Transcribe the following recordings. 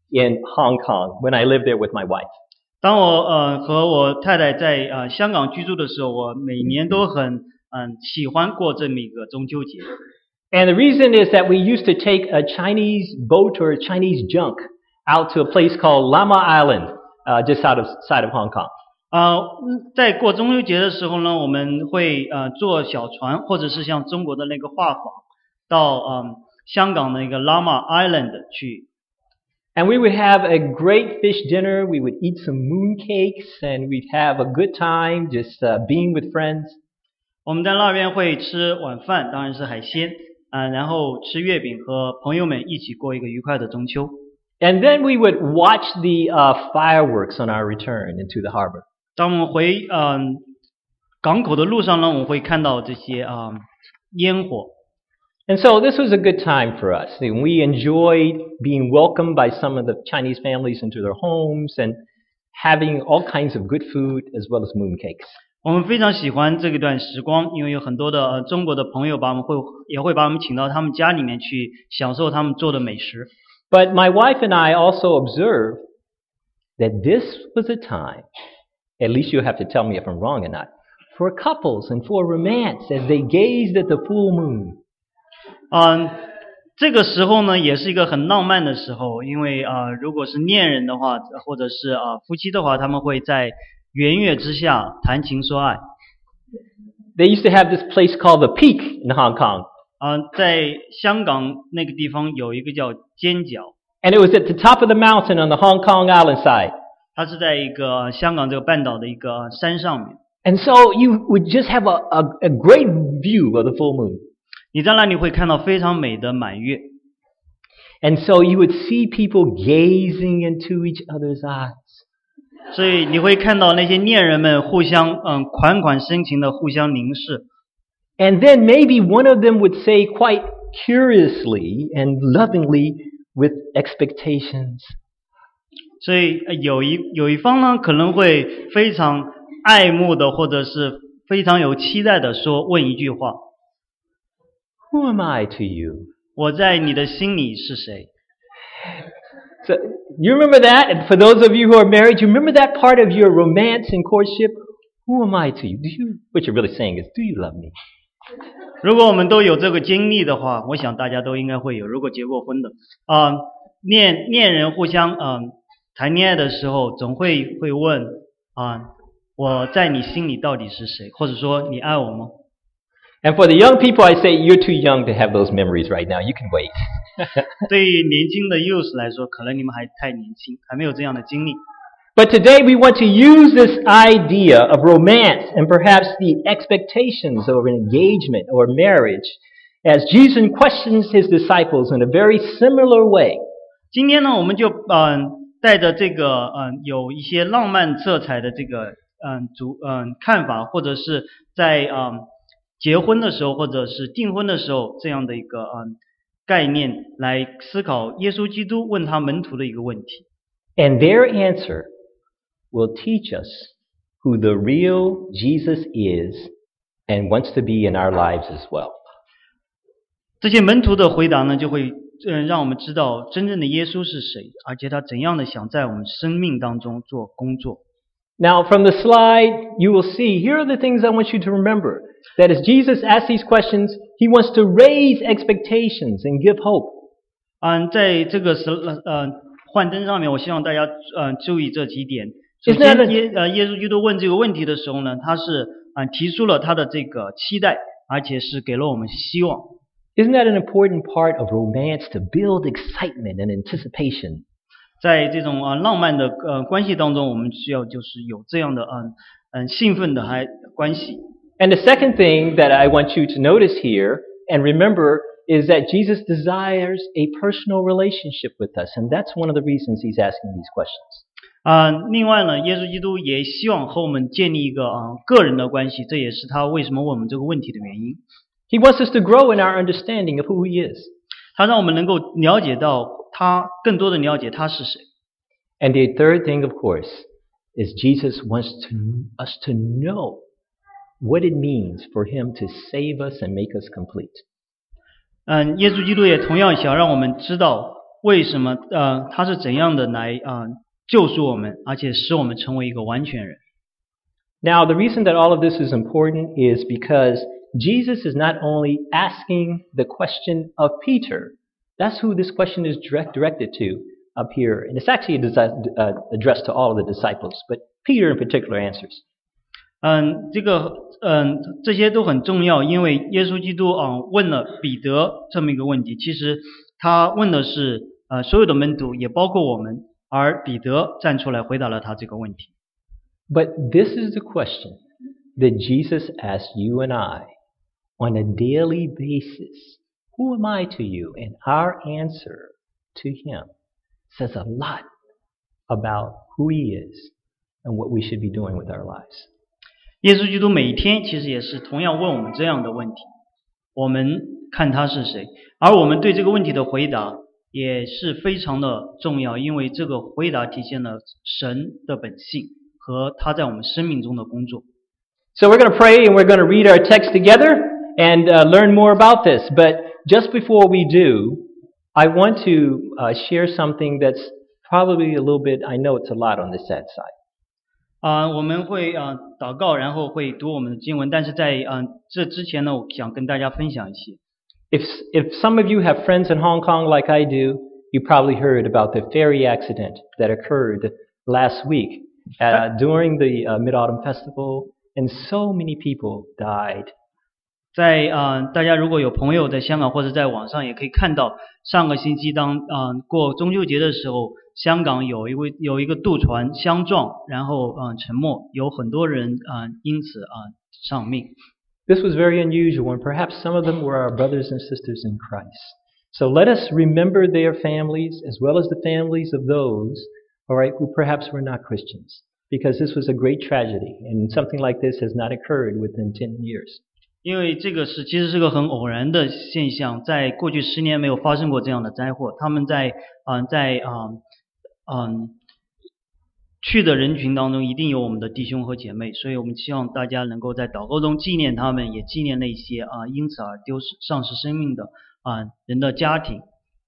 in Hong Kong when I lived there with my wife. 当我和我太太在香港居住的时候，我每年都很喜欢过这么一个中秋节。 And the reason is that we used to take a Chinese boat or a Chinese junk out to a place called Lama Island, just outside of Hong Kong. 在过中秋节的时候呢，我们会坐小船，或者是像中国的那个画舫，到香港的一个 Lama Island 去。 And we would have a great fish dinner. We would eat some mooncakes, and we'd have a good time just being with friends. 我们在那边会吃晚饭，当然是海鲜，然后吃月饼，和朋友们一起过一个愉快的中秋。 And then we would watch the fireworks on our return into the harbor. 当我们回港口的路上呢，我们会看到这些烟火。 And so this was a good time for us. We enjoyed being welcomed by some of the Chinese families into their homes and having all kinds of good food as well as mooncakes. 我们非常喜欢这段时光，因为有很多的中国的朋友也会把我们请到他们家里面去享受他们做的美食。 But my wife and I also observed that this was a time, at least you'll have to tell me if I'm wrong or not, for couples and for romance as they gazed at the full moon. 这个时候呢，也是一个很浪漫的时候，因为如果是恋人的话，或者是夫妻的话，他们会在圆月之下谈情说爱。 They used to have this place called the Peak in Hong Kong. 在香港那个地方有一个叫尖角。 And it was at the top of the mountain on the Hong Kong island side. 它是在一个香港这个半岛的一个山上面。 And so you would just have a great view of the full moon. 你在那里会看到非常美的满月。 And so you would see people gazing into each other's eyes. 所以你会看到那些恋人们互相款款深情的互相凝视。 And then maybe one of them would say quite curiously and lovingly with expectations. 所以有一方呢，可能会非常爱慕的，或者是非常有期待的问一句话 Who am I to you? 我在你的心里是谁？ So you remember that? And for those of you who are married, you remember that part of your romance and courtship? Who am I to you? What you're really saying is, do you love me? 如果我们都有这个经历的话，我想大家都应该会有。如果结过婚的恋人互相谈恋爱的时候，总会问我在你心里到底是谁？或者说你爱我吗？ And for the young people, I say you're too young to have those memories right now. You can wait. 对于年轻的 youth 来说，可能你们还太年轻，还没有这样的经历。 But today we want to use this idea of romance and perhaps the expectations of an engagement or marriage as Jesus questions his disciples in a very similar way. 今天呢，我们就带着这个有一些浪漫色彩的这个看法，或者是在结婚的时候，或者是订婚的时候，这样的一个概念来思考耶稣基督问他门徒的一个问题。 And their answer will teach us who the real Jesus is and wants to be in our lives as well. 这些门徒的回答呢，就会让我们知道真正的耶稣是谁，而且他怎样的想在我们生命当中做工作。 Now, from the slide, you will see, here are the things I want you to remember. That as Jesus asks these questions, he wants to raise expectations and give hope. 在这个幻灯上面，我希望大家注意这几点。首先，耶稣基督问这个问题的时候呢，他是提出了他的这个期待，而且是给了我们希望。 Isn't that an important part of romance to build excitement and anticipation? 在这种浪漫的关系当中，我们需要就是有这样的兴奋的关系。 And the second thing that I want you to notice here and remember is that Jesus desires a personal relationship with us, and that's one of the reasons he's asking these questions. 另外呢，耶稣基督也希望和我们建立一个个人的关系，这也是他为什么问我们这个问题的原因。 He wants us to grow in our understanding of who he is. 他让我们能够了解到他，更多的了解他是谁。 And the third thing, of course, is Jesus wants us to know what it means for him to save us and make us complete. 耶稣基督也同样想让我们知道， 为什么他是怎样的来救赎我们，而且使我们成为一个完全人。 Now, the reason that all of this is important is because Jesus is not only asking the question of Peter. That's who this question is directed to up here. And it's actually addressed to all of the disciples, but Peter in particular answers. 这些都很重要，因为耶稣基督问了彼得这么一个问题，其实他问的是所有的门徒，也包括我们，而彼得站出来回答了他这个问题。 But this is the question that Jesus asks you and I on a daily basis. Who am I to you? And our answer to him says a lot about who he is and what we should be doing with our lives. 耶稣基督每天其实也是同样问我们这样的问题，我们看他是谁，而我们对这个问题的回答也是非常的重要，因为这个回答体现了神的本性和他在我们生命中的工作。 So we're going to pray and we're going to read our text together and learn more about this. But just before we do, I want to share something that's probably a little bit, I know it's a lot on the sad side. 我们会祷告，然后会读我们的经文，但是在这之前呢，我想跟大家分享一些。 If some of you have friends in Hong Kong like I do, you probably heard about the ferry accident that occurred last week during the Mid-Autumn Festival, and so many people died. 在大家如果有朋友在香港或者在网上也可以看到，上个星期当过中秋节的时候，香港有一个渡船相撞，然后沉没，有很多人因此丧命。 This was very unusual, and perhaps some of them were our brothers and sisters in Christ. So let us remember their families as well as the families of those, all right, who perhaps were not Christians, because this was a great tragedy, and something like this has not occurred within 10 years. 因为这个其实是个很偶然的现象，在过去10年没有发生过这样的灾祸。他们在去的人群当中一定有我们的弟兄和姐妹，所以我们希望大家能够在祷告中纪念他们，也纪念那些因此而丧失生命的人的家庭。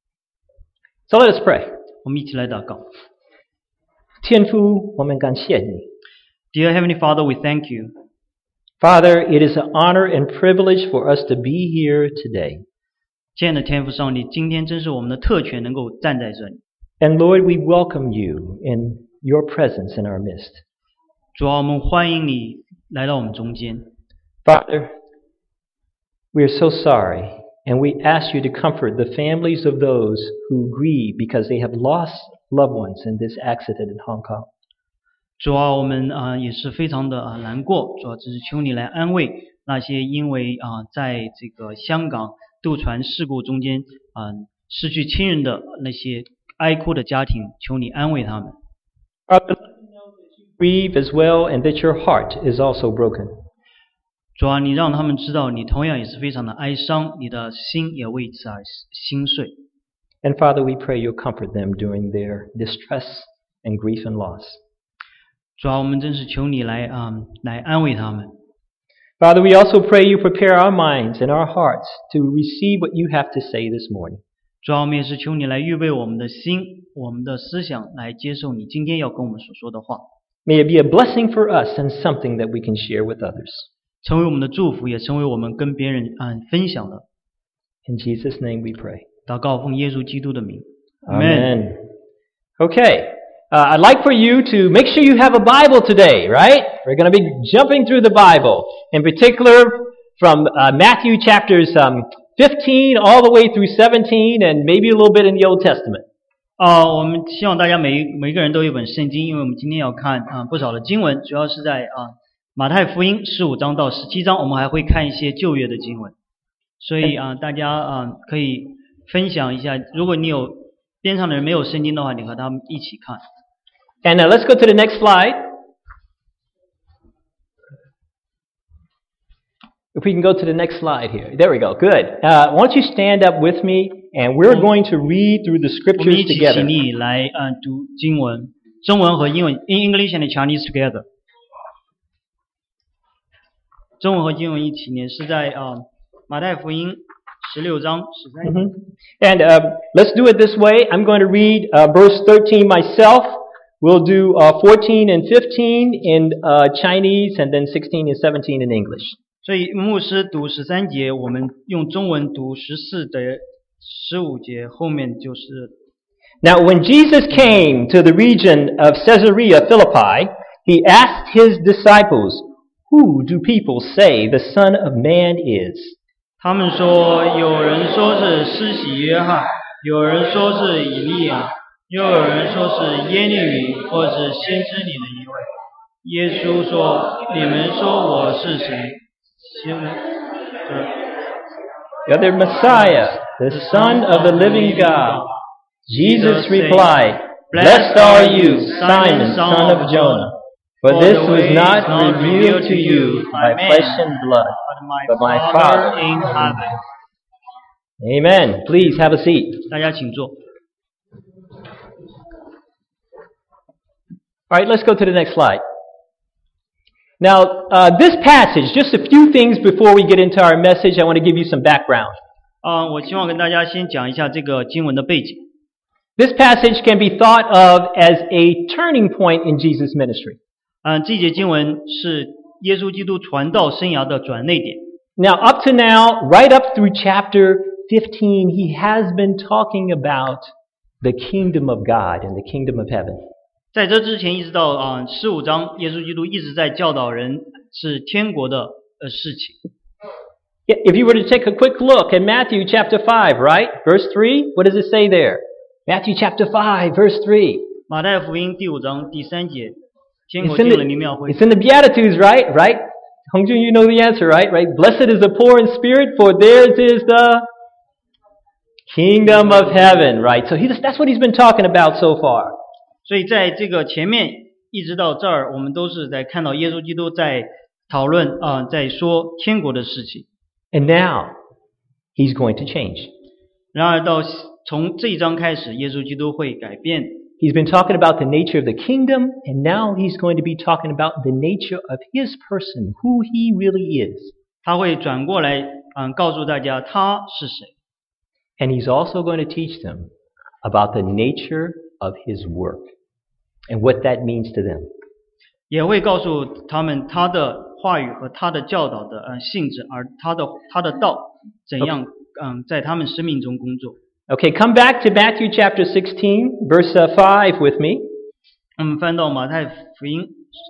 So let us pray. 我们一起来祷告。 天父，我们感谢你。 Dear Heavenly Father, we thank you. Father, it is an honor and privilege for us to be here today. 亲爱的天父上帝，今天真是我们的特权，能够站在这里。 And Lord, we welcome you in your presence in our midst. 主啊，我们欢迎你来到我们中间。 Father, we are so sorry, and we ask you to comfort the families of those who grieve because they have lost loved ones in this accident in Hong Kong. 主啊，我们也是非常的难过，主啊，只是求你来安慰那些因为在这个香港渡船事故中间失去亲人的那些哀哭的家庭，求你安慰他们。 Father, let them know that you grieve as well, and that your heart is also broken. 主啊，你让他们知道你同样也是非常的哀伤，你的心也为此而心碎。 And Father, we pray you'll comfort them during their distress and grief and loss. 主啊，我们真是求你来安慰他们。 Father, we also pray you prepare our minds and our hearts to receive what you have to say this morning. 主啊，我们也是求你来预备我们的心、我们的思想，来接受你今天要跟我们所说的话。 May it be a blessing for us and something that we can share with others. 成为我们的祝福，也成为我们跟别人分享的。 In Jesus' name we pray. 祷告奉耶稣基督的名。 Amen. Okay. I'd like for you to make sure you have a Bible today, right? We're going to be jumping through the Bible, in particular from Matthew chapters 15 all the way through 17 and maybe a little bit in the Old Testament. 我们希望大家每个人都有一本圣经，因为我们今天要看不少的经文，主要是在马太福音15章到17章，我们还会看一些旧约的经文。所以大家可以分享一下，如果你有边上的人没有圣经的话，你和他们一起看。 And let's go to the next slide. If we can go to the next slide here. There we go. Good. Why don't you stand up with me, and we're going to read through the 我们 scriptures 一起起 together. 立来读经文，中文和英文 ，in English and Chinese together。中文和英文一起念，是在马太福音 16章13节。 And let's do it this way. I'm going to read verse 13 myself. We'll do 14 and 15 in Chinese, and then 16 and 17 in English. 所以牧师读13节，我们用中文读14节、15节，后面就是。 Now, when Jesus came to the region of Caesarea Philippi, he asked his disciples, "Who do people say the Son of Man is?" 他们说，有人说是施洗约翰，有人说是以利亚，又有人说是耶利米，或是先知里的一位。耶稣说：“你们说我是谁？” The other Messiah, the Son of the living God. Jesus replied, "Blessed are you, Simon, son of Jonah, for this was not revealed to you by flesh and blood, but my Father in heaven." Amen. Please have a seat. 大家请坐。 All right, let's go to the next slide. Now, this passage, just a few things before we get into our message, I want to give you some background. 我希望跟大家先讲一下这个经文的背景。 This passage can be thought of as a turning point in Jesus' ministry. 这节经文是耶稣基督传道生涯的转捩点。 Now, up to now, right up through chapter 15, he has been talking about the kingdom of God and the kingdom of heaven. 在这之前，一直到15章，耶稣基督一直在教导人是天国的事情。 If you were to take a quick look at Matthew chapter 5, right? Verse 3, what does it say there? Matthew chapter 5, verse 3. 马太福音第5章第3节，天国进了你庙会。 It's in the Beatitudes, right? Right? Hongjun, you know the answer, right? Right? Blessed is the poor in spirit, for theirs is the kingdom of heaven, right? So that's what he's been talking about so far. 所以在这个前面一直到这儿，我们都是在看到耶稣基督在讨论在说天国的事情。 And now he's going to change. 然而从这一章开始，耶稣基督会改变。 He's been talking about the nature of the kingdom, and now he's going to be talking about the nature of his person, who he really is. 他会转过来告诉大家他是谁。 And he's also going to teach them about the nature of his work and what that means to them. 也会告诉他们他的话语和他的教导的性质，而他的道怎样在他们生命中工作。 Okay, come back to Matthew chapter 16, verse 5 with me. 我们翻到马太福音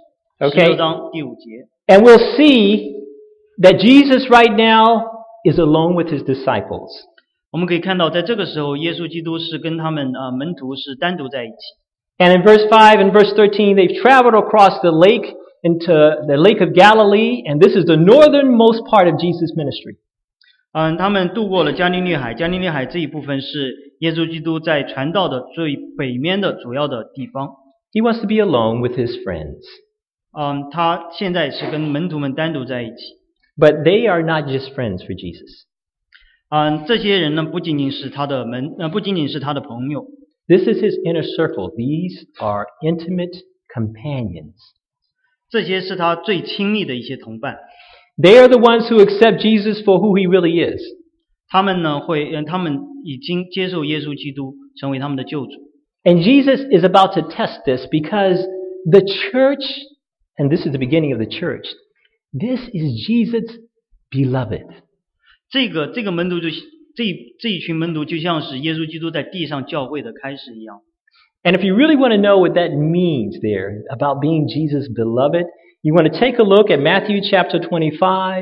16章第5节。 And we'll see that Jesus right now is alone with his disciples. 我们可以看到，在这个时候，耶稣基督是跟他们门徒是单独在一起。 And in verse 5 and verse 13, they've traveled across the lake into the Lake of Galilee, and this is the northernmost part of Jesus' ministry. 他们渡过了加利利海，加利利海这一部分是耶稣基督在传道的最北面的主要的地方。 He wants to be alone with his friends. 他现在是跟门徒们单独在一起。 But they are not just friends for Jesus. 这些人呢，不仅仅是他的朋友。 This is his inner circle. These are intimate companions. 这些是他最亲密的一些同伴。 They are the ones who accept Jesus for who he really is. 他们已经接受耶稣基督成为他们的救主。 And Jesus is about to test this because the church, and this is the beginning of the church, this is Jesus' beloved. 这个门徒这一群门徒就像是耶稣基督在地上教会的开始一样。 And if you really want to know what that means there about being Jesus' beloved, you want to take a look at Matthew chapter 25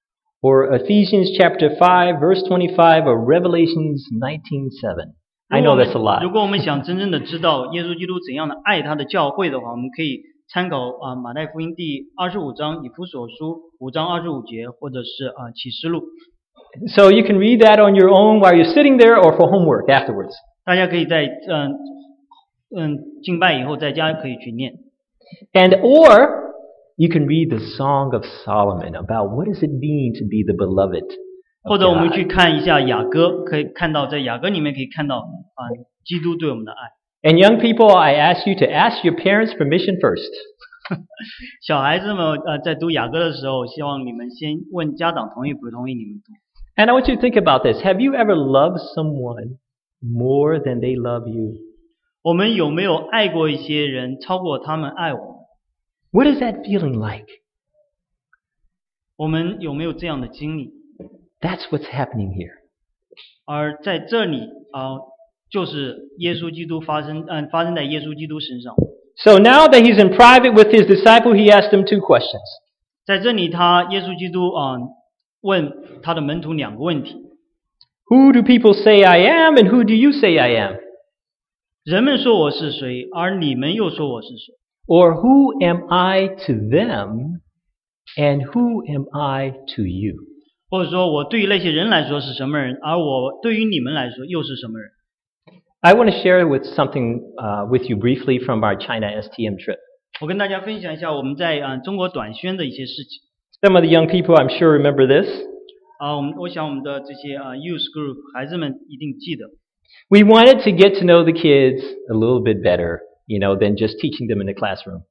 or Ephesians chapter 5 verse 25 or Revelations 19:7. I know that's a lot. 如果我们想真正的知道耶稣基督怎样的爱他的教会的话，我们可以参考马太福音第25章、以弗所书5章25节，或者是启示录。 So you can read that on your own while you're sitting there or for homework afterwards. 大家可以在敬拜以后在家可以去念。 And or you can read the Song of Solomon about what does it mean to be the beloved. 或者我们去看一下雅歌，可以看到在雅歌里面可以看到基督对我们的爱。 And young people, I ask you to ask your parents' permission first. 小孩子们在读雅歌的时候，希望你们先问家长同意不同意你们读。 And I want you to think about this. Have you ever loved someone more than they love you? 我们有没有爱过一些人超过他们爱我们？ What is that feeling like? 我们有没有这样的经历？ That's what's happening here. 而在这里就是耶稣基督发生在耶稣基督身上。 So now that he's in private with his disciple, he asked them 2 questions. 在这里，耶稣基督问他的门徒2个问题。 Who do people say I am, and who do you say I am? 人们说我是谁，而你们又说我是谁？ Or who am I to them, and who am I to you? 或者说我对于那些人来说是什么人，而我对于你们来说又是什么人？ I want to share something with you briefly from our China STM trip. 我跟大家分享一下我们在中国短宣的一些事情。 Some of the young people, I'm sure, remember this. 我想我们的这些youth group 孩子们一定记得。 We wanted to get to know the kids a little bit better, than just teaching them in the classroom.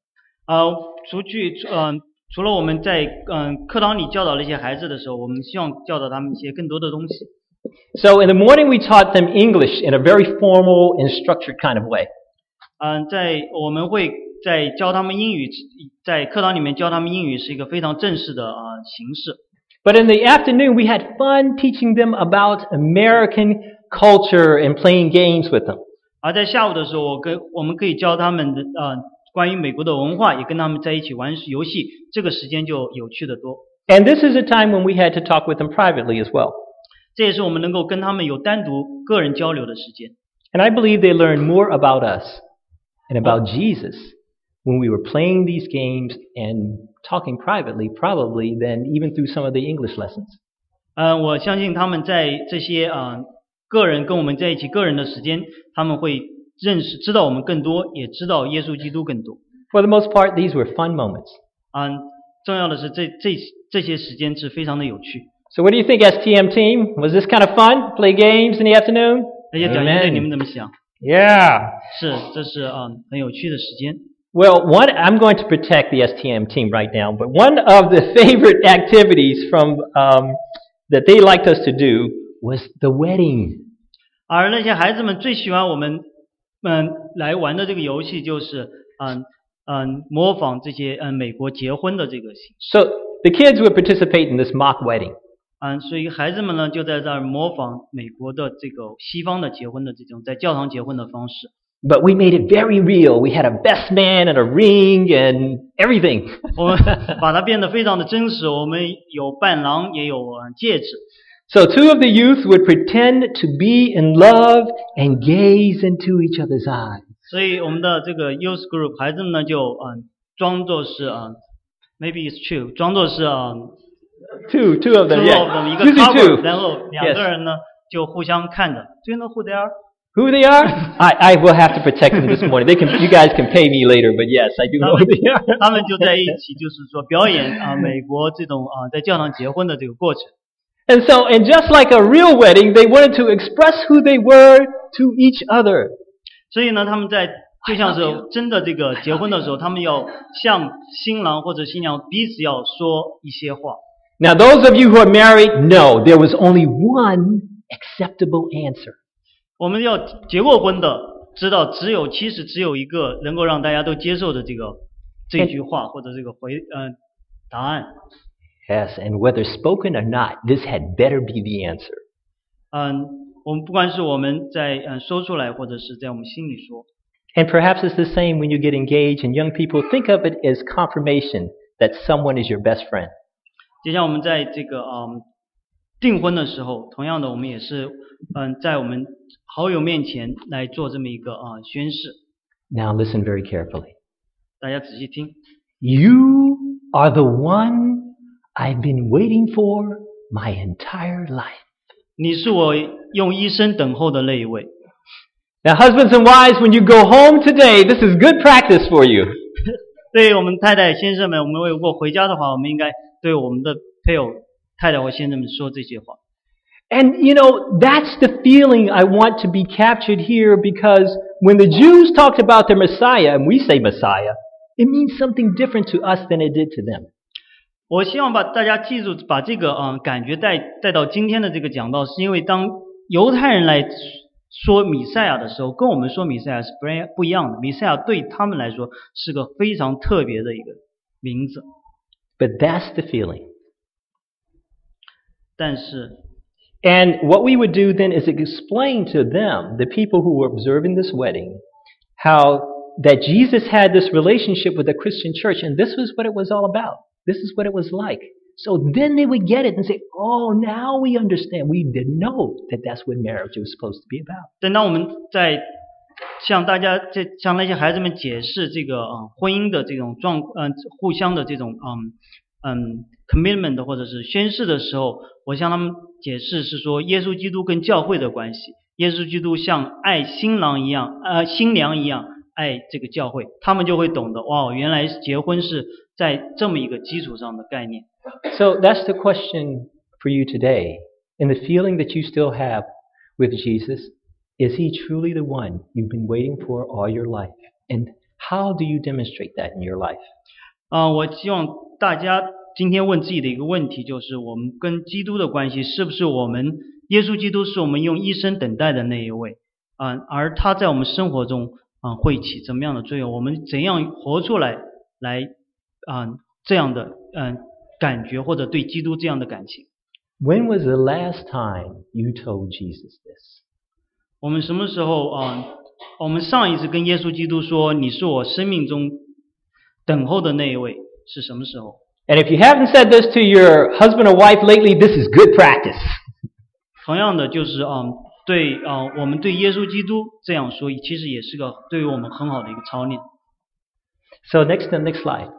除了我们在课堂里教导那些孩子的时候，我们希望教导他们一些更多的东西。 So in the morning we taught them English in a very formal and structured kind of way. 我们会在教他们英语，在课堂里面教他们英语是一个非常正式的形式。 But in the afternoon we had fun teaching them about American culture and playing games with them. 而在下午的时候，我们可以教他们的关于美国的文化，也跟他们在一起玩游戏，这个时间就有趣得多。 And this is a time when we had to talk with them privately as well. 这也是我们能够跟他们有单独个人交流的时间。 And I believe they learned more about us and about Jesus when we were playing these games and talking privately, probably, than even through some of the English lessons. 我相信他们在这些个人跟我们在一起个人的时间，他们会知道我们更多，也知道耶稣基督更多。 For the most part, these were fun moments. 重要的是这些时间是非常的有趣。 So what do you think, STM team? Was this kind of fun? Play games in the afternoon? 那些讲员队你们怎么想？ Yeah. 这是很有趣的时间。 Well, I'm going to protect the STM team right now, but one of the favorite activities that they liked us to do was the wedding. 而那些孩子们最喜欢我们来玩的这个游戏就是模仿这些美国结婚的这个形式。 So the kids would participate in this mock wedding. 所以孩子们呢就在这儿模仿美国的这个西方的结婚的这种在教堂结婚的方式。 But we made it very real. We had a best man and a ring and everything. 我们把它变得非常的真实，我们有伴郎也有戒指。 So 2 of the youth would pretend to be in love and gaze into each other's eyes. 所以我们的这个 youth group 孩子们呢就装作是maybe it's true 装作是 two of them, two yeah. of them 一个 Usually cover， 2. 然后2个人呢就互相看着。Do you know who they are? Who they are? I will have to protect them this morning. You guys can pay me later, but yes, I do know who they are. 他们就在一起，就是说表演美国这种在教堂结婚的这个过程。 And just like a real wedding, they wanted to express who they were to each other. 所以呢，他们就像是真的这个结婚的时候，他们要向新郎或者新娘彼此要说一些话。 Now, those of you who are married, know there was only one acceptable answer. 我们要结过婚的，知道其实只有一个能够让大家都接受的这句话或者这个答案。 Yes, and whether spoken or not, this had better be the answer. 我们不管是我们在说出来，或者是在我们心里说。 And perhaps it's the same when you get engaged and young people think of it as confirmation that someone is your best friend. 就像我们在这个订婚的时候，同样的我们也是在我们好友面前来做这么一个宣誓。 Now listen very carefully. 大家仔细听。 You are the one I've been waiting for my entire life. 你是我用一生等候的那一位。 Now, husbands and wives, when you go home today, this is good practice for you. 对于我们太太先生们，我们如果回家的话，我们应该对我们的配偶太太或先生们说这些话。 And, that's the feeling I want to be captured here, because when the Jews talked about their Messiah, and we say Messiah, it means something different to us than it did to them. 我希望大家记住，把这个感觉带到今天的这个讲道，是因为当犹太人来说弥赛亚的时候，跟我们说弥赛亚是不一样的。弥赛亚对他们来说是个非常特别的一个名字。 But that's the feeling. 但是 And what we would do then is explain to them, the people who were observing this wedding, how that Jesus had this relationship with the Christian church, and this was what it was all about. This is what it was like. So then they would get it and say, oh, now we understand. We didn't know that that's what marriage was supposed to be about. 但当我们在向那些孩子们解释这个婚姻的这种互相的这种commitment 或者是宣誓的时候，我向他们解释是说耶稣基督跟教会的关系，耶稣基督像爱新娘一样爱这个教会，他们就会懂得哇，原来结婚是在这么一个基础上的概念。 So that's the question for you today. And the feeling that you still have with Jesus, is he truly the one you've been waiting for all your life? And how do you demonstrate that in your life? 我希望大家今天问自己的一个问题，就是我们跟基督的关系是不是耶稣基督是我们用一生等待的那一位而他在我们生活中会起怎么样的作用？我们怎样活出来这样的感觉，或者对基督这样的感情。 When was the last time you told Jesus this? 我们什么时候我们上一次跟耶稣基督说你是我生命中等候的那一位是什么时候？ And if you haven't said this to your husband or wife lately, this is good practice. 同样的就是我们对耶稣基督这样说，其实也是个对于我们很好的一个操练。 So next slide.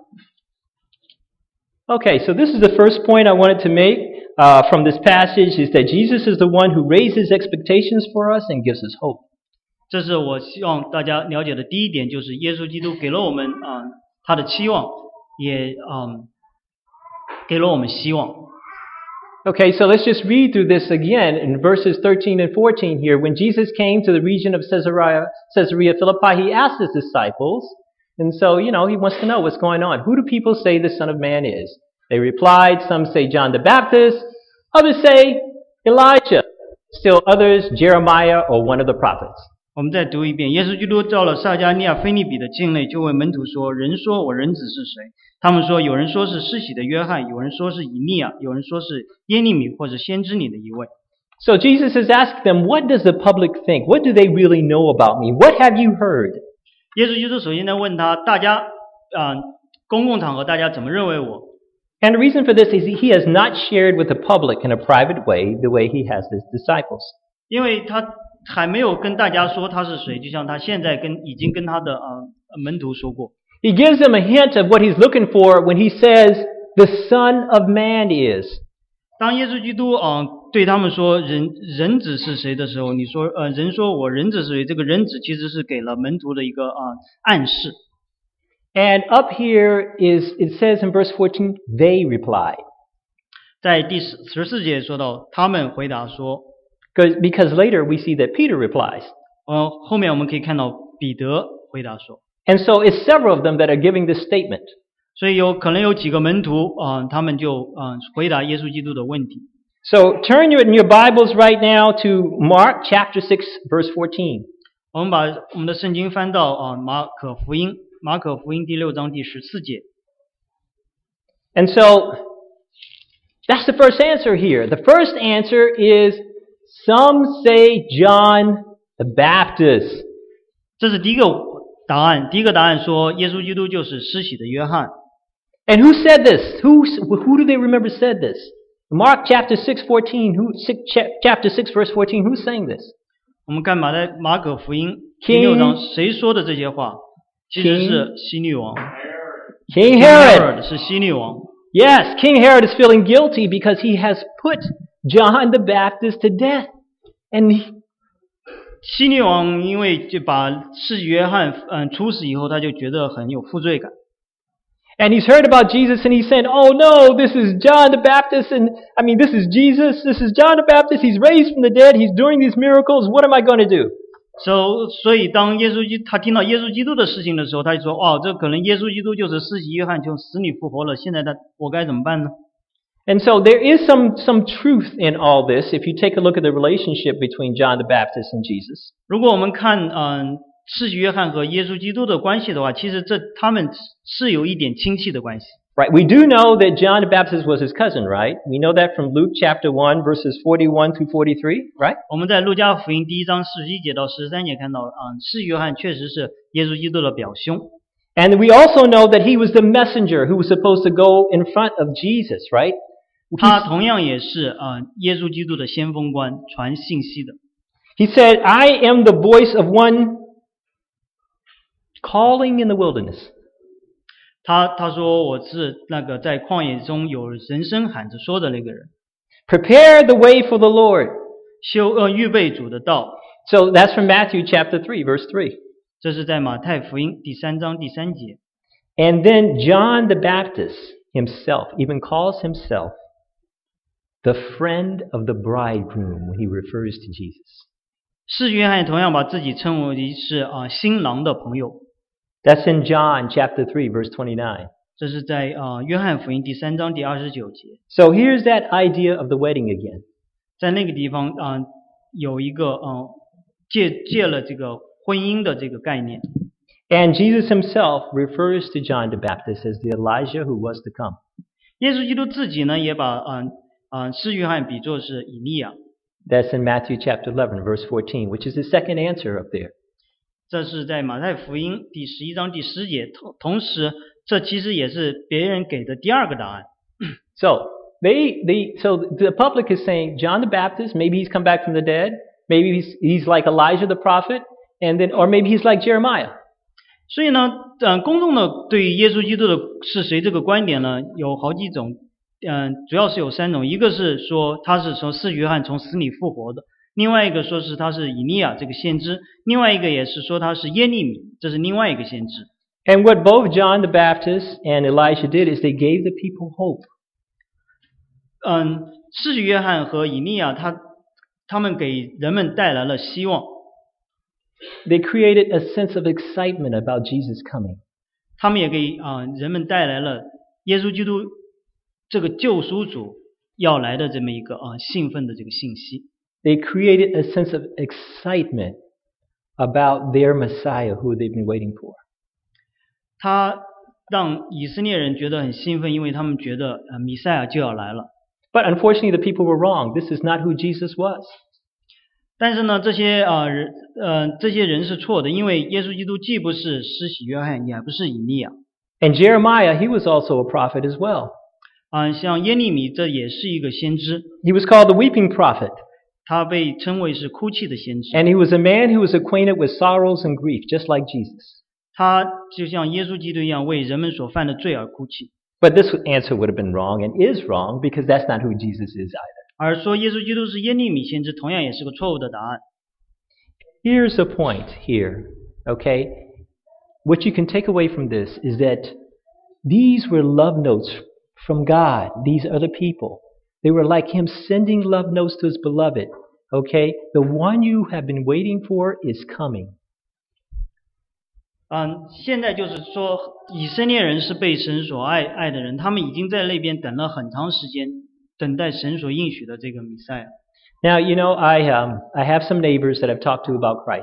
Okay, so this is the first point I wanted to make from this passage, is that Jesus is the one who raises expectations for us and gives us hope. 这是我希望大家了解的第一点，就是耶稣基督给了我们他的期望，也给了我们希望。 Okay, so let's just read through this again in verses 13 and 14 here. When Jesus came to the region of Caesarea Philippi, he asked his disciples, and so, he wants to know what's going on. Who do people say the Son of Man is? They replied, some say John the Baptist, others say Elijah, still others Jeremiah or one of the prophets. 我们再读一遍，耶稣基督到了撒迦利亚腓立比的境内，就问门徒说：“人说我人子是谁？”他们说：“有人说是施洗的约翰，有人说是以利亚，有人说是耶利米或者先知里的一位。” So Jesus has asked them, what does the public think? What do they really know about me? What have you heard? 耶稣基督首先在问大家公共场合大家怎么认为我？ And the reason for this is he has not shared with the public in a private way the way he has his disciples. 因为他还没有跟大家说他是谁，就像他现在已经跟他的门徒说过。 He gives them a hint of what he's looking for when he says, the Son of Man is. 当耶稣基督对他们说人子是谁的时候，你说人说我人子是谁，这个人子其实是给了门徒的一个暗示。 And up here it says in verse 14, they replied. 在第14节说到他们回答说。 Because later we see that Peter replies. 后面我们可以看到彼得回答说。 And so it's several of them that are giving this statement. 所以可能有几个门徒他们就回答耶稣基督的问题。 So turn in your Bibles right now to Mark chapter 6 verse 14. 我们把我们的圣经翻到马可福音第6章第14节。 And so that's the first answer here. The first answer is some say John the Baptist. 这是第一个答案。第一个答案说耶稣基督就是施洗的约翰。 And who said this? Who do they remember said this? Mark chapter 6:14. Chapter 6 verse 14. Who's saying this? 我们看马可福音第6章谁说的这些话？其实是希律王。 King Herod 是希律王。 Yes, King Herod is feeling guilty because he has put John the Baptist to death. And 希律王因为就把施洗约翰处死以后，他就觉得很有负罪感。 And he's heard about Jesus and he said, oh no, this is John the Baptist this is Jesus, this is John the Baptist, he's raised from the dead, he's doing these miracles, what am I going to do? 所以当他听到耶稣基督的事情的时候，他就说：“哦，这可能耶稣基督就是施洗约翰从死里复活了。现在我该怎么办呢？” And so there is some truth in all this if you take a look at the relationship between John the Baptist and Jesus. 如果我们看施洗约翰和耶稣基督的关系的话，其实他们是有一点亲戚的关系。 Right, we do know that John the Baptist was his cousin, right? We know that from Luke chapter 1 verses 41 through 43, right? 我们在路加福音第1章11节到13节看到，施洗约翰确实是耶稣基督的表兄。 And we also know that he was the messenger who was supposed to go in front of Jesus, right? 他同样也是耶稣基督的先锋官，传信息的。 He said, "I am the voice of one calling in the wilderness." 他说我是那个在旷野中有人声喊着说的那个人。 Prepare the way for the Lord. 预备主的道。 So that's from Matthew chapter 3, verse 3. 这是在马太福音第3章第3节。 And then John the Baptist himself even calls himself the friend of the bridegroom when he refers to Jesus. 施洗约翰同样把自己称为是新郎的朋友。 That's in John chapter 3, verse 29. 这是在约翰福音第3章第29节。 So here's that idea of the wedding again. 在那个地方有一个借了这个婚姻的这个概念。 And Jesus himself refers to John the Baptist as the Elijah who was to come. 耶稣基督自己呢也把施洗约翰比作是以利亚。 That's in Matthew chapter 11, verse 14, which is the second answer up there. 这是在马太福音第11章第10节，同时这其实也是别人给的第二个答案。 So the public is saying John the Baptist, maybe he's come back from the dead, maybe he's like Elijah the prophet, and then or maybe he's like Jeremiah. 所以呢，公众的对于耶稣基督的是谁这个观点呢，有好几种，主要是有3种，一个是说他是从施洗约翰从死里复活的。另外一个说是他是以利亚这个先知，另外一个也是说他是耶利米，这是另外一个先知。 And what both John the Baptist and Elisha did is they gave the people hope. 施洗约翰和以利亚他们给人们带来了希望。 They created a sense of excitement about Jesus coming. 他们也给人们带来了耶稣基督这个救赎主要来的这么一个兴奋的这个信息。 They created a sense of excitement about their Messiah who they've been waiting for. 他让以色列人觉得很兴奋，因为他们觉得弥赛亚就要来了。 But unfortunately, the people were wrong. This is not who Jesus was. 但是呢，这些人是错的，因为耶稣基督既不是施洗约翰，也不是以利亚。 And Jeremiah, he was also a prophet as well. 像耶利米，这也是一个先知。 He was called the weeping prophet. 他被称为是哭泣的先知。 And he was a man who was acquainted with sorrows and grief, just like Jesus. 他就像耶稣基督一样，为人们所犯的罪而哭泣。 But this answer would have been wrong and is wrong because that's not who Jesus is either. 而说耶稣基督是耶利米先知，同样也是个错误的答案。 Here's the point here, okay? What you can take away from this is that these were love notes from God, these other people. They were like him sending love notes to his beloved, okay? The one you have been waiting for is coming. 现在就是说，以色列人是被神所爱的人，他们已经在那边等了很长时间，等待神所应许的这个弥赛亚。 Now, you know, I have some neighbors that I've talked to about Christ.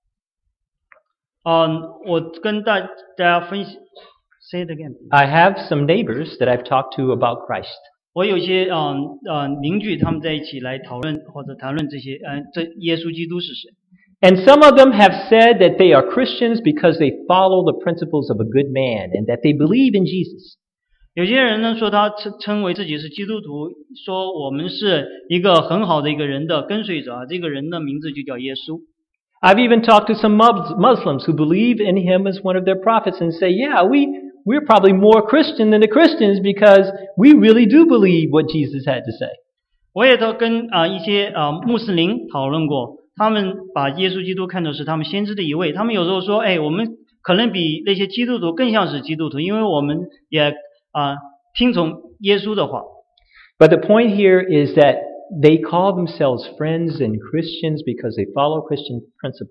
我跟大家分析 ，say it again. I have some neighbors that I've talked to about Christ. 我有些邻居，他们在一起来讨论或者谈论这些这耶稣基督是谁。 And some of them have said that they are Christians because they follow the principles of a good man and that they believe in Jesus. 有些人呢说他称为自己是基督徒，说我们是一个很好的一个人的跟随者，这个人的名字就叫耶稣。 I've even talked to some Muslims who believe in him as one of their prophets and say, yeah, we're probably more Christian than the Christians because we really do believe what Jesus had to say. 我也都跟一些穆斯林讨论过，他们把耶稣基督看作是他们先知的一位，他们有时候说，我们可能比那些基督徒更像是基督徒，因为我们也听从耶稣的话。 But the point here is that they call themselves friends and Christians because they follow Christian principles.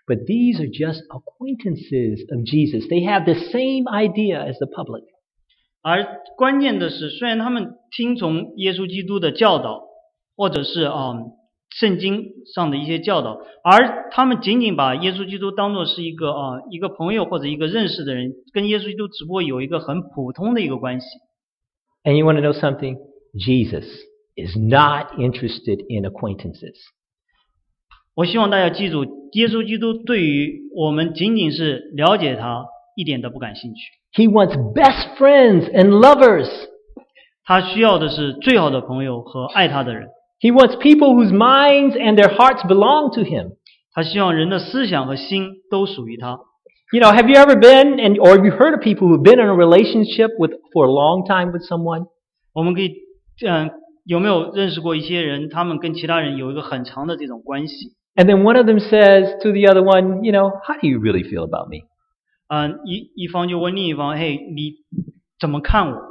But these are just acquaintances of Jesus. They have the same idea as the public. 而关键的是，虽然他们听从耶稣基督的教导，或者是圣经上的一些教导，而他们仅仅把耶稣基督当作是一个朋友或者一个认识的人，跟耶稣基督只不过有一个很普通的一个关系。 And you want to know something? Jesus is not interested in acquaintances. 我希望大家记住，耶稣基督对于我们仅仅是了解他一点都不感兴趣。 He wants best friends and lovers. 他需要的是最好的朋友和爱他的人。 He wants people whose minds and their hearts belong to him. 他希望人的思想和心都属于他。 You know, have you ever been or have you heard of people who've been in a relationship for a long time with someone? 我们可以有没有认识过一些人，他们跟其他人有一个很长的这种关系？ And then one of them says to the other one, you know, how do you really feel about me? 一方就问另一方，嘿，你怎么看我？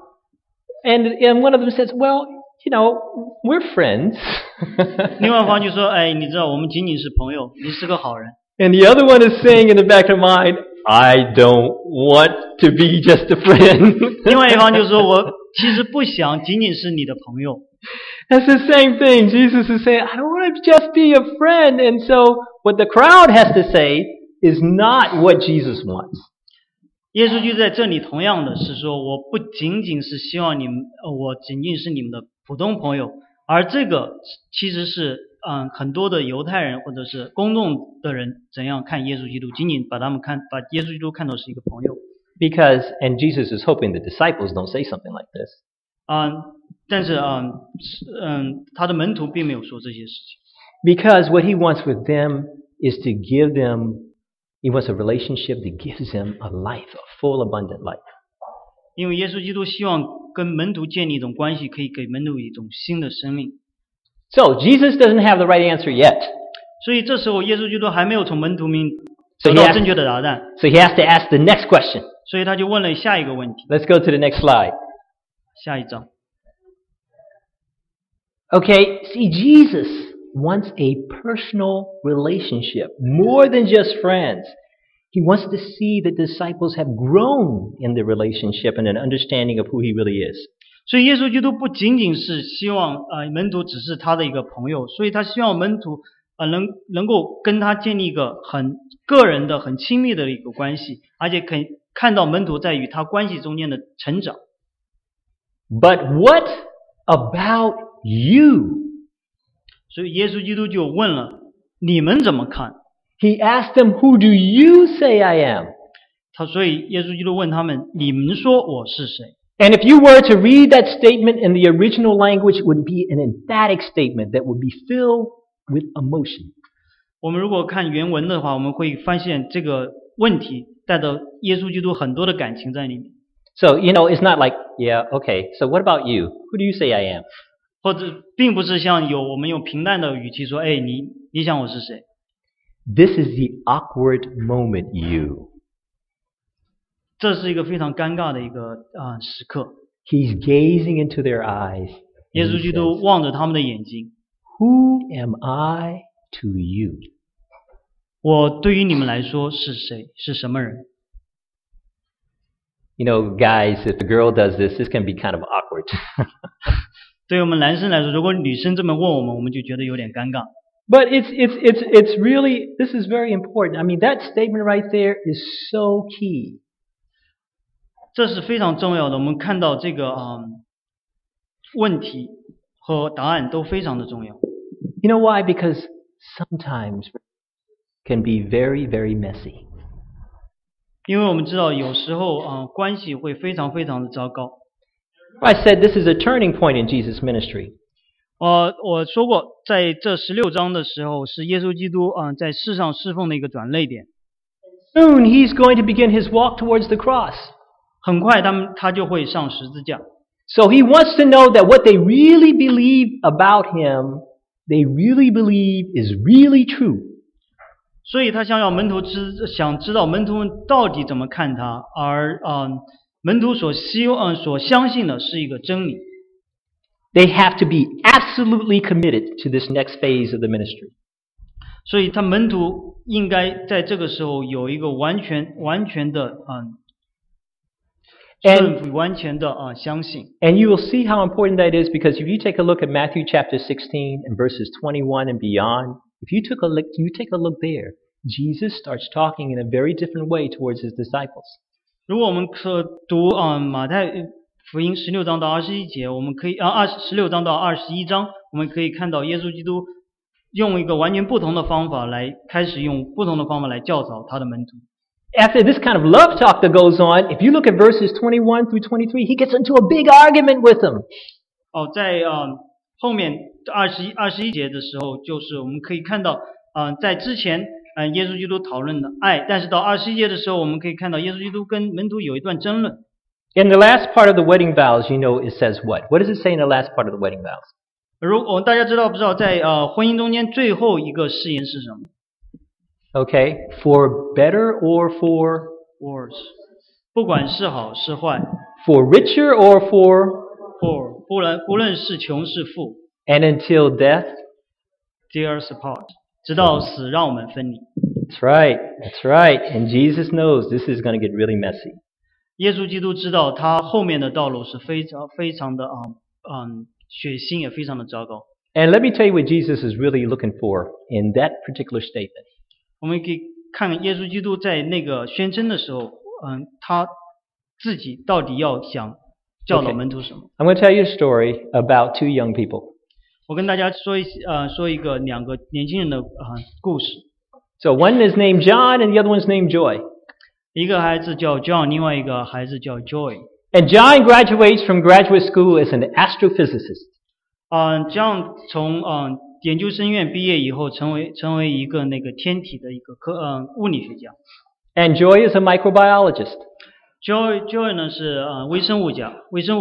And one of them says, well, you know, we're friends. 另外一方就说，哎，你知道我们仅仅是朋友，你是个好人。 And the other one is saying in the back of their mind, I don't want to be just a friend. 另外一方就说，我其实不想仅仅是你的朋友。 That's the same thing. Jesus is saying, I don't want to just be a friend. And so what the crowd has to say is not what Jesus wants. 耶稣就在这里同样的是说，我不仅仅是希望你们，我仅仅是你们的普通朋友，而这个其实是很多的犹太人或者是公众的人怎样看耶稣基督，仅仅把耶稣基督看作是一个朋友。 Because, and Jesus is hoping the disciples don't say something like this. 但是他的门徒并没有说这些事情。 Because what he wants with them is to give them, he wants a relationship that gives them a life, a full, abundant life. 因为耶稣基督希望跟门徒建立一种关系，可以给门徒一种新的生命。 So, Jesus doesn't have the right answer yet. 所以这时候耶稣基督还没有从门徒们得到正确的答案。 So he has to ask the next question. 所以他就问了下一个问题。 Let's go to the next slide. 下一章。 Okay, see, Jesus wants a personal relationship, more than just friends. He wants to see the disciples have grown in the relationship and an understanding of who he really is. 所以耶稣基督不仅仅是希望门徒只是他的一个朋友，所以他希望门徒能够跟他建立一个很个人的、很亲密的一个关系，而且可以看到门徒在与他关系中间的成长。 But what about you? 所以耶稣基督就问了：你们怎么看？ He asked them, who do you say I am? 所以耶稣基督问他们：你们说我是谁？ And if you were to read that statement in the original language, it would be an emphatic statement that would be filled with emotion. 我们如果看原文的话，我们会发现这个问题带着耶稣基督很多的感情在里面。 So, you know, it's not like, yeah, okay, so what about you? Who do you say I am? 或者并不是像我们用平淡的语气说，哎，你想我是谁？ This is the awkward moment, you. 这是一个非常尴尬的一个时刻。 He's gazing into their eyes. 耶稣基督望着他们的眼睛。 Who am I to you? 我对于你们来说是谁？是什么人？ You know, guys, if a girl does this, this can be kind of awkward. 对我们男生来说，如果女生这么问我们，我们就觉得有点尴尬。 But it's really, this is very important. I mean, that statement right there is so key. 这是非常重要的。我们看到这个问题和答案都非常的重要。 You know why? Because sometimes can be very, very messy. 因为我们知道有时候关系会非常非常的糟糕。 I said this is a turning point in Jesus' ministry. 我说过，在这16章的时候，是耶稣基督在世上侍奉的一个转捩点。 Soon he's going to begin his walk towards the cross. 很快他就会上十字架。 So he wants to know that what they really believe about him, they really believe is really true. 所以他想知道门徒们到底怎么看他，而门徒所相信的是一个真理。 They have to be absolutely committed to this next phase of the ministry. 所以他门徒应该在这个时候有一个完全的顺服，完全的相信。 And you will see how important that is, because if you take a look at Matthew chapter 16 and verses 21 and beyond, if you take a look there, Jesus starts talking in a very different way towards his disciples. 如果我们读马太福音16章到21节，我们可以16章到21章，我们可以看到耶稣基督用一个完全不同的方法来开始用不同的方法来教导他的门徒。 After this kind of love talk that goes on, if you look at verses 21 through 23, he gets into a big argument with them. 在后面21节的时候，就是我们可以看到在之前耶稣基督讨论的爱，但是到21节的时候，我们可以看到耶稣基督跟门徒有一段争论。 In the last part of the wedding vows, you know, it says what? What does it say in the last part of the wedding vows? 大家知道不知道在婚姻中间最后一个誓言是什么？ Okay, for better or for worse， 不管是好是坏。 For richer or for 不论是穷是富。 And until death tear us apart， 直到死让我们分离。 That's right. That's right. And Jesus knows this is going to get really messy. 耶稣基督知道他后面的道路是非常的血腥，也非常的糟糕。 And let me tell you what Jesus is really looking for in that particular statement. 我们可以看耶稣基督在那个宣称的时候，他自己到底要想教导门徒什么？ I'm going to tell you a story about two young people. 我跟大家说两个年轻人的故事。 So one is named John and the other one's named Joy. 一个孩子叫 John， 另外一个孩子叫 Joy。 And John graduates from graduate school as an astrophysicist. John 从研究生院毕业以后，成为一个那个天体的一个物理学家。 And Joy is a microbiologist. Joy 呢是微生物学家。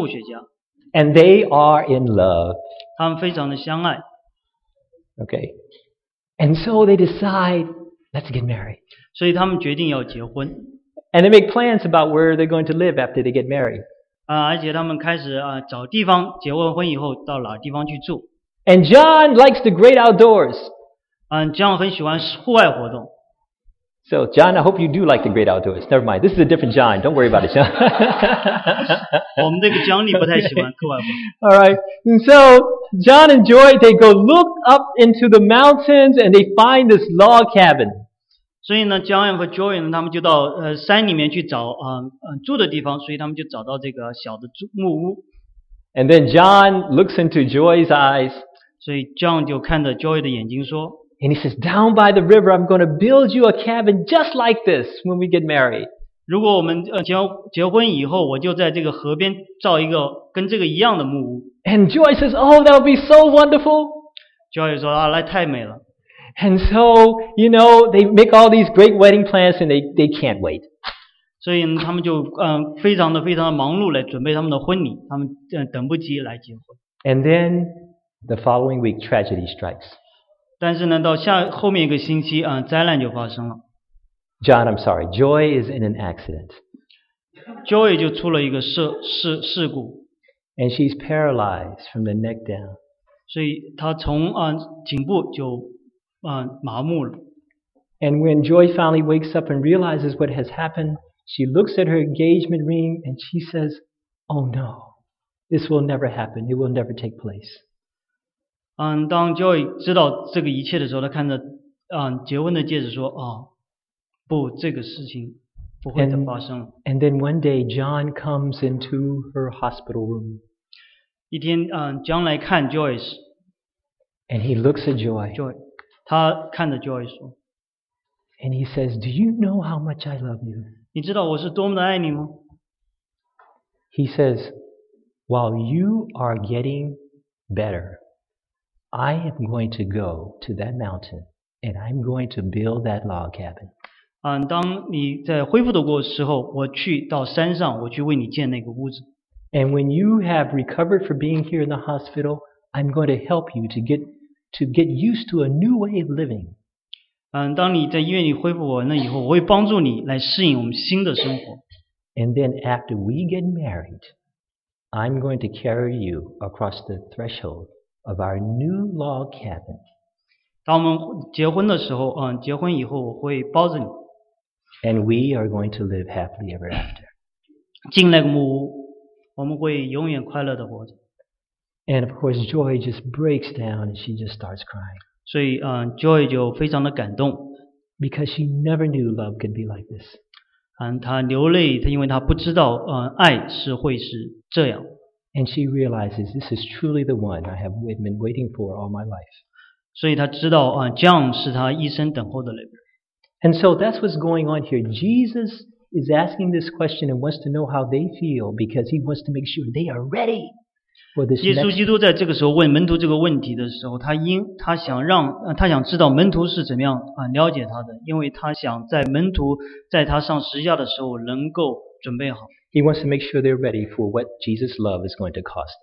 And they are in love. 他们非常的相爱。 Okay. And so they decide, let's get married. 所以他们决定要结婚。 And they make plans about where they're going to live after they get married. 而且他们开始找地方，结婚以后到哪地方去住。 And John likes the great outdoors. John 很喜欢户外活动。 So John, I hope you do like the great outdoors. Never mind. This is a different John. Don't worry about it, John. 我们这个John不太喜欢户外活动。 All right. And so John and Joy, they go look up into the mountains and they find this log cabin. 所以呢 ，John 和 Joy 呢，他们就到山里面去找住的地方，所以他们就找到这个小的木屋。 And then John looks into Joy's eyes. 所以 John 就看着 Joy 的眼睛说 And he says, down by the river, I'm going to build you a cabin just like this when we get married. 如果我们结婚以后，我就在这个河边造一个跟这个一样的木屋。 And Joy says, oh, that would be so wonderful. Joy 说那太美了。 And so, you know, they make all these great wedding plans and they can't wait. 所以呢，他们就非常的忙碌来准备他们的婚礼，他们等不及来结婚。 And then the following week, tragedy strikes. 但是呢，到后面一个星期灾难就发生了。 John, I'm sorry, Joy is in an accident. Joy 就出了一个事故。 And she's paralyzed from the neck down. 所以她从颈部就麻木了。 And when Joy finally wakes up and realizes what has happened, she looks at her engagement ring and she says, oh no, this will never happen. It will never take place. 当 Joy 知道这个一切的时候，她看着结婚的戒指说不，这个事情不会再发生了。 And then one day John comes into her hospital room. 一天John 来看 Joyce. And he looks at Joy. 他看着 Joy 说 And he says, do you know how much I love you? 你知道我是多么的爱你吗？ He says, while you are getting better, I am going to go to that mountain and I'm going to build that log cabin. 当你在恢复的时候，我去到山上，我去为你建那个屋子。 And when you have recovered from being here in the hospital, I'm going to help you to get used to a new way of living. 当你在医院里恢复完了以后，我会帮助你来适应我们新的生活。 And then after we get married, I'm going to carry you across the threshold of our new log cabin. 当我们结婚的时候，结婚以后我会包着你， and we are going to live happily ever after. 进那个木屋，我们会永远快乐的活着。 And of course, Joy just breaks down and she just starts crying 所以Joy 就非常的感动， because she never knew love could be like this. 她流泪，因为她不知道爱是会是这样。 And she realizes this is truly the one I have been waiting for all my life. 所以她知道John 是她一生等候的那个人。 And so that's what's going on here. Jesus is asking this question and wants to know how they feel because he wants to make sure they are ready for this 耶稣 next. 基督在这个时候问门徒这个问题的时候，他想知道门徒是怎么样了解他的，因为他想在门徒在他上十字架的时候能够准备好。 He wants to make sure they're ready for what Jesus' love is going to cost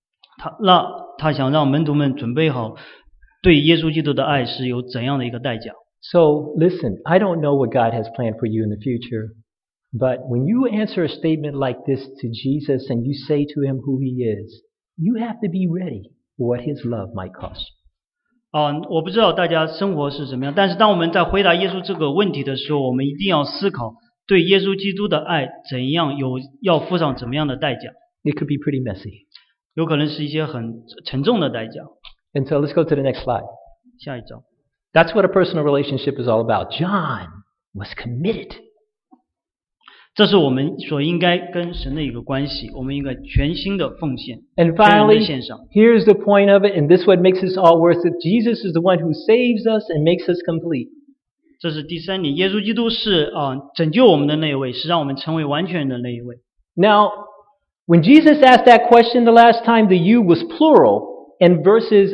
them. 他想让门徒们准备好对耶稣基督的爱是有怎样的一个代价。 So listen, I don't know what God has planned for you in the future, but when you answer a statement like this to Jesus and you say to him who he is, you have to be ready for what his love might cost you. 我不知道大家生活是怎么样，但是当我们在回答耶稣这个问题的时候，我们一定要思考对耶稣基督的爱怎样要付上怎么样的代价， It could be pretty messy. 有可能是一些很沉重的代价。 And so let's go to the next slide. 下一章。 That's what a personal relationship is all about. John was committed. 这是我们所应该跟神的一个关系，我们应该全心的奉献， And 全人的 finally, 献上。 here's the point of it, and this is what makes this all worth it. Jesus is the one who saves us and makes us complete. 这是第三点，耶稣基督是拯救我们的那一位，是让我们成为完全人的那一位。 Now, when Jesus asked that question the last time, the you was plural. In verses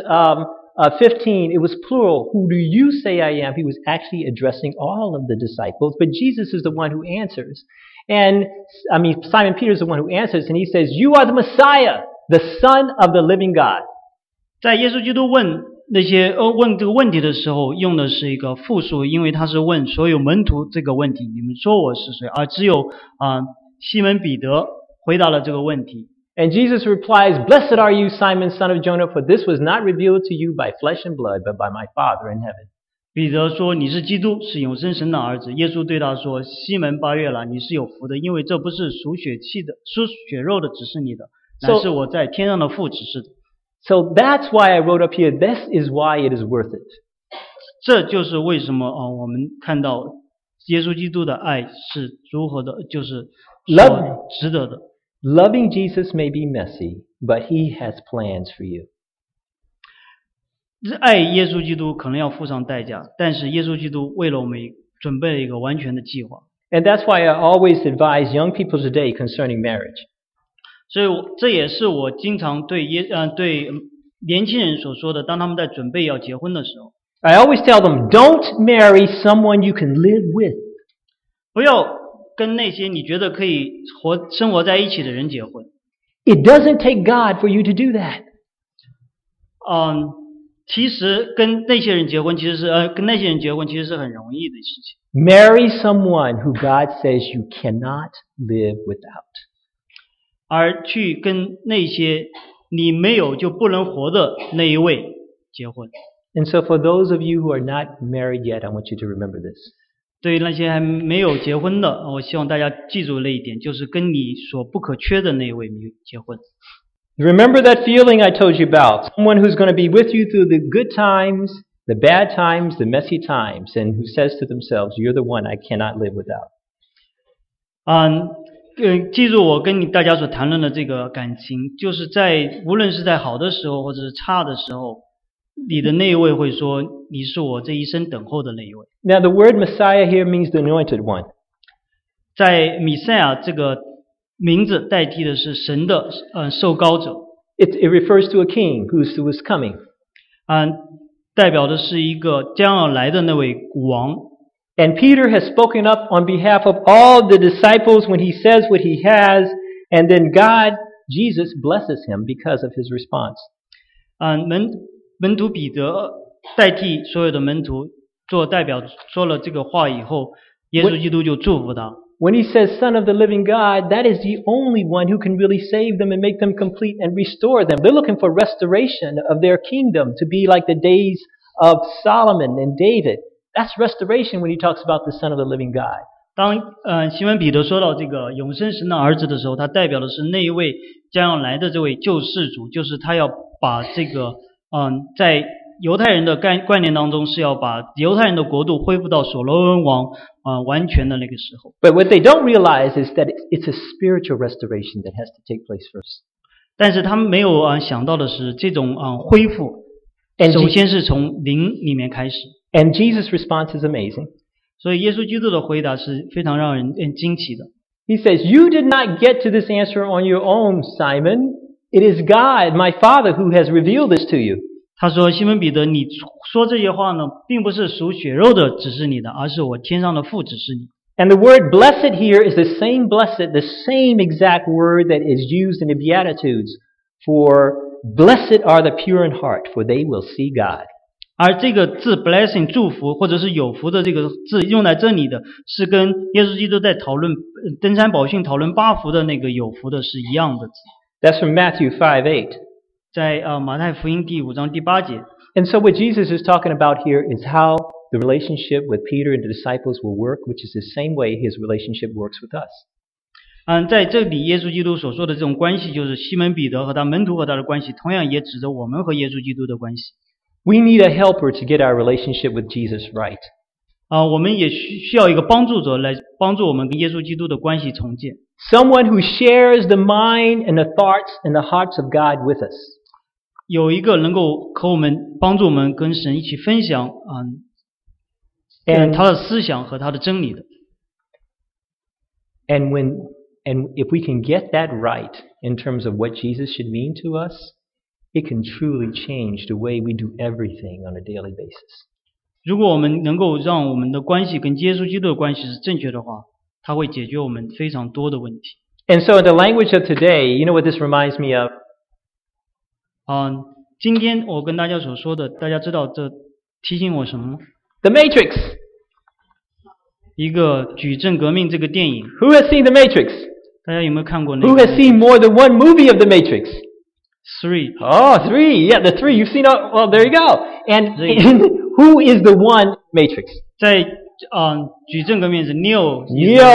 15, it was plural. Who do you say I am? He was actually addressing all of the disciples, but Jesus is the one who answers. And, Simon Peter is the one who answers, and he says, you are the Messiah, the Son of the living God. 在耶稣基督问这个问题的时候，用的是一个复数，因为他是问所有门徒这个问题，你们说我是谁？而只有西门彼得回答了这个问题。 And Jesus replies, blessed are you, Simon, son of Jonah, for this was not revealed to you by flesh and blood, but by my Father in heaven. 彼得说：“你是基督，是永生神的儿子。”耶稣对他说：“西门巴月拉，你是有福的，因为这不是属血肉的指示你的，乃是我在天上的父指示的。” So that's why I wrote up here, this is why it is worth it. 这就是为什么我们看到耶稣基督的爱是如何的，就是值得的。 Loving Jesus may be messy, but he has plans for you. 爱耶稣基督可能要付上代价，但是耶稣基督为了我们准备了一个完全的计划。 And that's why I always advise young people today concerning marriage. 所以这也是我经常对年轻人所说的，当他们在准备要结婚的时候， I always tell them, don't marry someone you can live with. 不要跟那些你觉得可以生活在一起的人结婚。 It doesn't take God for you to do that. 其实跟那些人结婚，其实是很容易的事情。 Marry someone who God says you cannot live without. 而去跟那些你没有就不能活的那一位结婚。 And so for those of you who are not married yet, I want you to remember this. 对于那些还没有结婚的，我希望大家记住那一点，就是跟你所不可缺的那一位结婚。 Remember that feeling I told you about. Someone who's going to be with you through the good times, the bad times, the messy times, and who says to themselves, you're the one I cannot live without. 记住我跟大家所谈论的这个感情，就是无论是在好的时候或者是差的时候，你的那一位会说，你是我这一生等候的那一位。 Now the word Messiah here means the anointed one. 在弥赛亚这个名字代替的是神的受膏者。 It refers to a king who was coming. 代表的是一个将要来的那位王。 And Peter has spoken up on behalf of all the disciples when he says what he has, and then Jesus blesses him because of his response. 门徒彼得代替所有的门徒做代表说了这个话以后，耶稣基督就祝福他。 When he says Son of the living God, that is the only one who can really save them and make them complete and restore them. They're looking for restoration of their kingdom to be like the days of Solomon and David. That's restoration when he talks about the Son of the living God. 当西门彼得说到这个永生神的儿子的时候，他代表的是那一位将要来的这位救世主，就是他要把这个在犹太人的观念当中是要把犹太人的国度恢复到所罗门王完全的那个时候。 But what they don't realize is that it's a spiritual restoration that has to take place first. 但是他们没有想到的是，这种恢复首先是从灵里面开始。 And Jesus' response is amazing. 所以耶稣基督的回答是非常让人惊奇的。 He says, "You did not get to this answer on your own, Simon. It is God, my Father, who has revealed this to you." 他说：“西门彼得，你说这些话呢，并不是属血肉的指示你的，而是我天上的父指示你。” And the word blessed here is the same blessed, the same exact word that is used in the Beatitudes for blessed are the pure in heart, for they will see God. 而这个字 blessing 祝福或者是有福的这个字用在这里的，是跟耶稣基督在讨论登山宝训讨论八福的那个有福的是一样的字。 That's from Matthew 5:8. 在马太福音第5章第8节。 And so what Jesus is talking about here is how the relationship with Peter and the disciples will work, which is the same way his relationship works with us. 在这里耶稣基督所说的这种关系，就是西门彼得和他门徒和他的关系，同样也指着我们和耶稣基督的关系。 We need a helper to get our relationship with Jesus right. 我们也需要一个帮助者来帮助我们跟耶稣基督的关系重建。 Someone who shares the mind and the thoughts and the hearts of God with us. 有一个能够和我们帮助我们跟神一起分享他的思想和他的真理的。 And if we can get that right in terms of what Jesus should mean to us, it can truly change the way we do everything on a daily basis. 如果我们能够让我们的关系跟耶稣基督的关系是正确的话，它会解决我们非常多的问题。 And so in the language of today, you know what this reminds me of? 今天我跟大家所说的，大家知道这提醒我什么吗？ The Matrix. 一个矩阵革命这个电影。 Who has seen The Matrix? 大家有没有看过那个 Who has seen more than one movie of The Matrix? 3. Oh, 3. Yeah, the 3. You've seen all, well, there you go. And who is the one Matrix? 在矩阵革命是 Neo.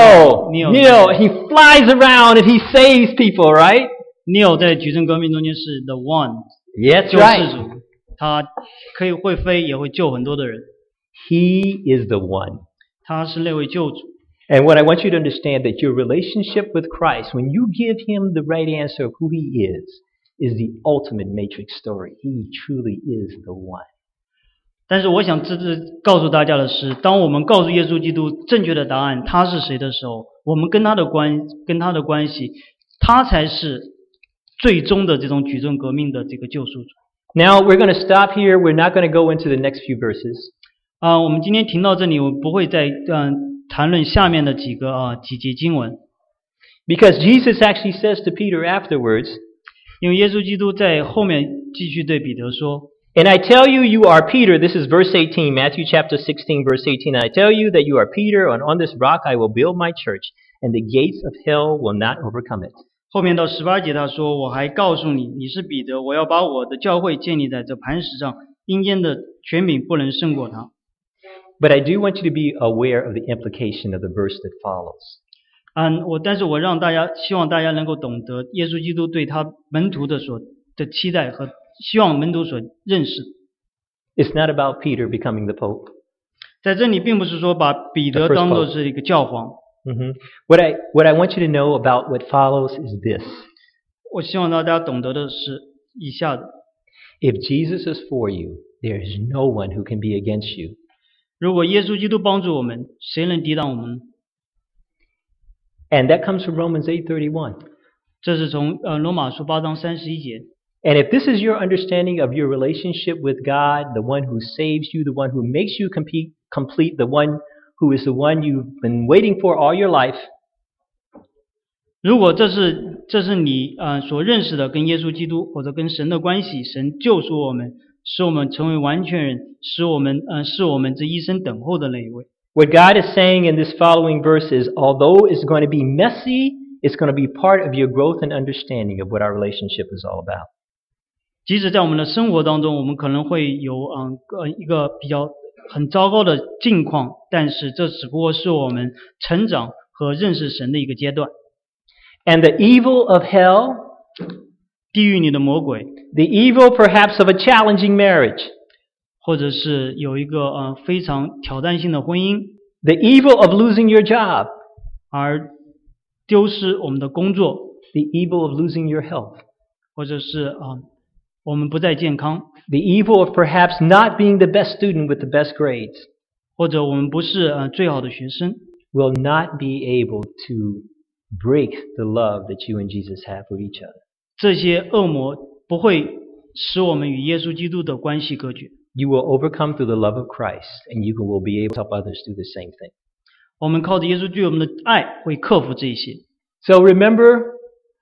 He flies around and he saves people, right? Neo 在矩阵革命中间是 the one. Yes, 救世 right. 主，他可以会飞，也会救很多的人。 He is the one. 他是那位救主。 And what I want you to understand that your relationship with Christ, when you give him the right answer of who he is the ultimate matrix story. He truly is the one. 但是我想告诉大家的是，当我们告诉耶稣基督正确的答案，他是谁的时候，我们跟他的关系，他才是最终的这种矩阵革命的这个救赎主。 Now we're going to stop here. We're not going to go into the next few verses. 我们今天停到这里，我不会再谈论下面的几节经文。 Because Jesus actually says to Peter afterwards, 因为耶稣基督在后面继续对彼得说 And I tell you, you are Peter. This is verse 18, Matthew chapter 16, verse 18. And I tell you that you are Peter, and on this rock I will build my church, and the gates of hell will not overcome it. 后面到18节他说，我还告诉你，你是彼得，我要把我的教会建立在这磐石上，阴间的权柄不能胜过它。 But I do want you to be aware of the implication of the verse that follows. 但是我希望大家能够懂得耶稣基督对他门徒的期待和希望门徒所认识。 It's not about Peter becoming the Pope. 在这里并不是说把彼得当作是一个教皇。 What I want you to know about what follows is this. 我希望大家懂得的是以下的。 If Jesus is for you, there is no one who can be against you. 如果耶稣基督帮助我们，谁能抵挡我们呢？ And that comes from Romans 8:31. 这是从罗马书8章31节。 And if this is your understanding of your relationship with God, the one who saves you, the one who makes you complete, the one who is the one you've been waiting for all your life. 如果这是你所认识的跟耶稣基督或者跟神的关系，神救赎我们，使我们成为完全人，是我们这一生等候的那一位。 What God is saying in this following verse is, although it's going to be messy, it's going to be part of your growth and understanding of what our relationship is all about. 即使在我们的生活当中，我们可能会有一个比较很糟糕的境况，但是这只不过是我们成长和认识神的一个阶段。 And the evil of hell, 地狱里的魔鬼， the evil perhaps of a challenging marriage, 或者是有一个非常挑战性的婚姻， the evil of losing your job, 而丢失我们的工作， the evil of losing your health, 或者是我们不再健康， the evil of perhaps not being the best student with the best grades, 或者我们不是最好的学生， will not be able to break the love that you and Jesus have for each other. 这些恶魔不会使我们与耶稣基督的关系隔绝。 You will overcome through the love of Christ, and you will be able to help others do the same thing. 我们靠着耶稣对我们的爱会克服这些。 So remember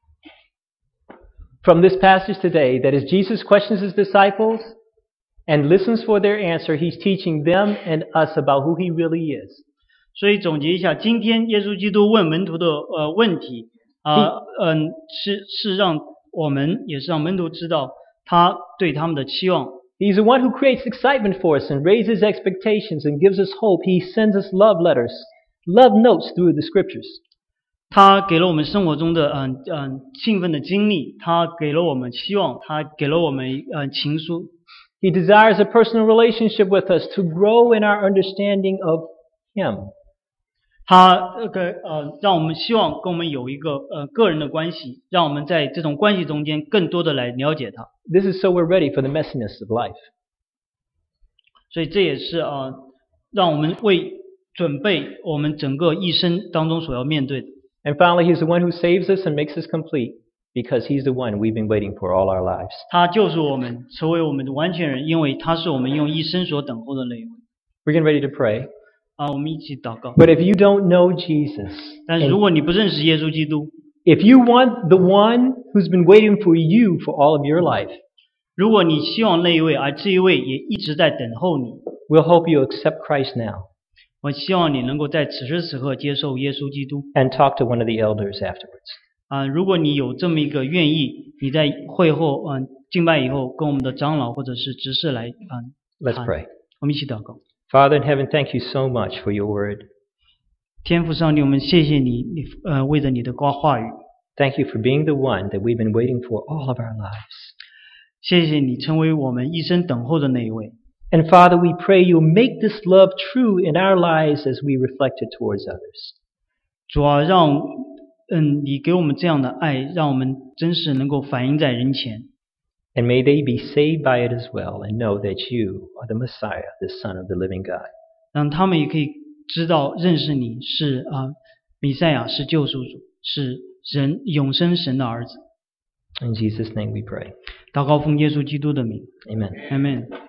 from this passage today that as Jesus questions his disciples and listens for their answer, he's teaching them and us about who he really is. 所以总结一下，今天耶稣基督问门徒的问题是让我们也是让门徒知道他对他们的期望。 He's the one who creates excitement for us and raises expectations and gives us hope. He sends us love letters, love notes through the scriptures. 他给了我们生活中的兴奋的经历，他给了我们希望，他给了我们情书。 He desires a personal relationship with us to grow in our understanding of him. 他让我们希望跟我们有一个个人的关系，让我们在这种关系中间更多的来了解他。 This is so we're ready for the messiness of life. 所以这也是让我们准备我们整个一生当中所要面对的。 And finally, he's the one who saves us and makes us complete because he's the one we've been waiting for all our lives. 他救赎我们，成为我们的完全人，因为他是我们用一生所等候的那一位。 We're getting ready to pray. 我们一起祷告。 But if you don't know Jesus, 但是如果你不认识耶稣基督， if you want the one who's been waiting for you for all of your life, 如果你希望那一位，而这一位也一直在等候你， we'll hope you accept Christ now 我希望你能够在此时此刻接受耶稣基督。 and talk to one of the elders afterwards. 如果你有这么一个愿意，你在会后敬拜以后，跟我们的长老或者是执事来 Let's pray. 我们一起祷告。 Father in heaven, thank you so much for your word. 天父上帝，我们谢谢你，为着你的话语， Thank you for being the one that we've been waiting for all of our lives. 谢谢你成为我们一生等候的那一位。 And Father, we pray you make this love true in our lives as we reflect it towards others. 主啊，让你给我们这样的爱，让我们真是能够反映在人前。 And may they be saved by it as well and know that you are the Messiah, the Son of the living God. 让他们也可以知道认识你是弥赛亚，是救赎主，是永生神的儿子。 In Jesus' name we pray. 祷告奉耶稣基督的名 Amen. ，Amen。